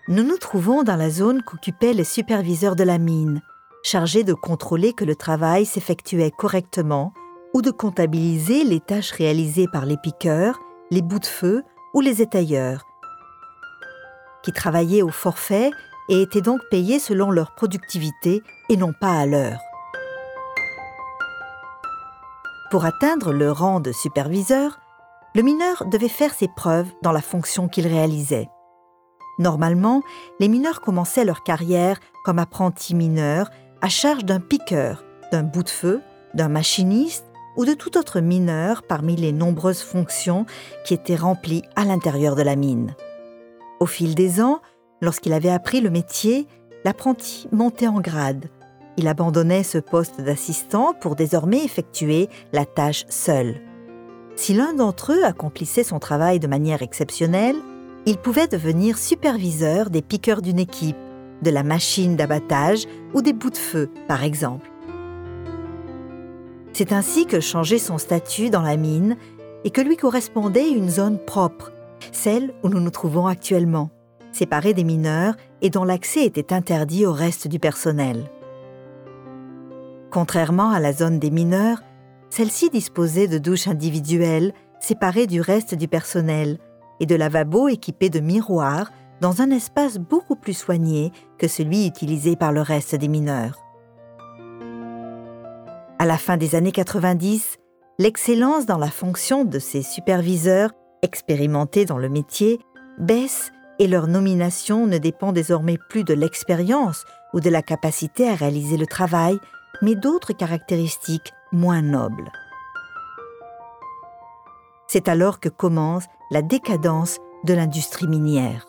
Nous nous trouvons dans la zone qu'occupaient les superviseurs de la mine, chargés de contrôler que le travail s'effectuait correctement ou de comptabiliser les tâches réalisées par les piqueurs, les bouts de feu ou les étayeurs, qui travaillaient au forfait et étaient donc payés selon leur productivité et non pas à l'heure. Pour atteindre le rang de superviseur, le mineur devait faire ses preuves dans la fonction qu'il réalisait. Normalement, les mineurs commençaient leur carrière comme apprentis mineurs à charge d'un piqueur, d'un bout de feu, d'un machiniste ou de tout autre mineur parmi les nombreuses fonctions qui étaient remplies à l'intérieur de la mine. Au fil des ans, lorsqu'il avait appris le métier, l'apprenti montait en grade. Il abandonnait ce poste d'assistant pour désormais effectuer la tâche seul. Si l'un d'entre eux accomplissait son travail de manière exceptionnelle, il pouvait devenir superviseur des piqueurs d'une équipe, de la machine d'abattage ou des bouts de feu, par exemple. C'est ainsi que changeait son statut dans la mine et que lui correspondait une zone propre, celle où nous nous trouvons actuellement, séparée des mineurs et dont l'accès était interdit au reste du personnel. Contrairement à la zone des mineurs, celle-ci disposait de douches individuelles, séparées du reste du personnel, et de lavabos équipés de miroirs dans un espace beaucoup plus soigné que celui utilisé par le reste des mineurs. À la fin des années 90, l'excellence dans la fonction de ces superviseurs, expérimentés dans le métier, baisse et leur nomination ne dépend désormais plus de l'expérience ou de la capacité à réaliser le travail, mais d'autres caractéristiques moins nobles. C'est alors que commence la décadence de l'industrie minière.